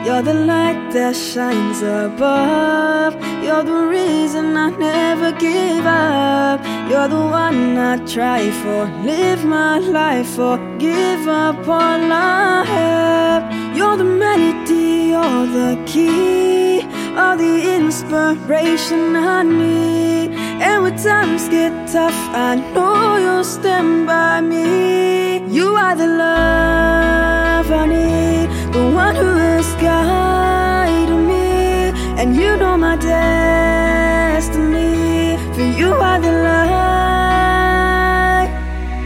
You're the light that shines above. You're the reason I never give up. You're the one I try for, live my life for, give up all I have. You're the melody, you're the key, all the inspiration I need. And when times get tough, I know you'll stand by me. You are the love I need, the one who has guided me. And you know my destiny, for you are the light,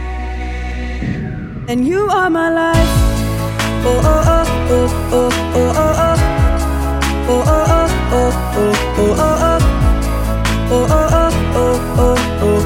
and you are my life. Oh, oh, oh, oh, oh, oh, oh, oh. Oh, oh, oh, oh, oh, oh, oh, oh. Oh, oh, oh, oh, oh, oh,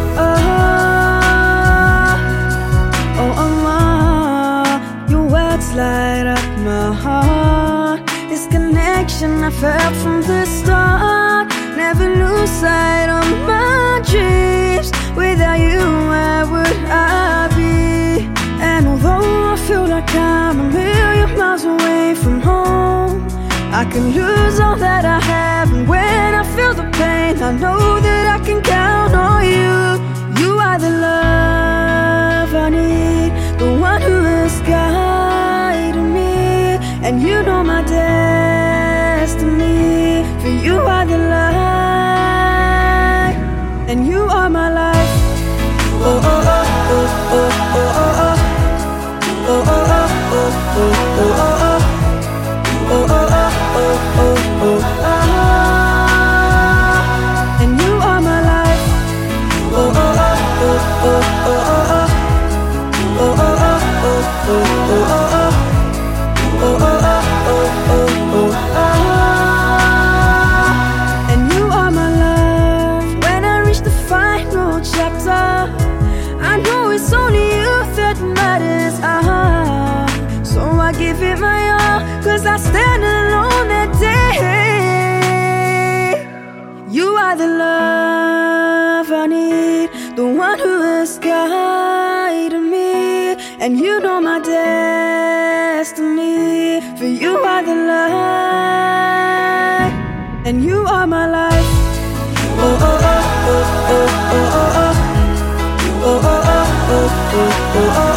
oh. Oh, your words light up my heart. This connection I felt from the start. Never lose sight of my dreams. Without you, where would I be? And although I feel like I'm a million miles away from home, I can lose all that I have, and when I feel the pain, I know that I can count on you. You are the love I need, the one who has guided me. And you know my destiny, for you are the light, and you are my life. Oh, oh, oh, oh, oh, oh, oh, oh. Oh, oh, oh, oh, oh, oh, oh, oh. Oh, oh, oh, oh, oh, oh, oh. And you are my life. Oh, oh, oh, oh, oh, oh, oh, oh. Oh, oh, oh, oh, oh, oh, oh, oh. Oh, oh, oh, oh, oh, oh. And you are my love. When I reach the final chapter, I know it's only you that matters. So I give it my all, 'cause I stand alone that day. You are the love I need, the one who has guided me. And you know my destiny, for you are the light, and you are my life. Oh, oh, oh, oh, oh, oh, oh. Oh, oh, oh, oh, oh, oh, oh.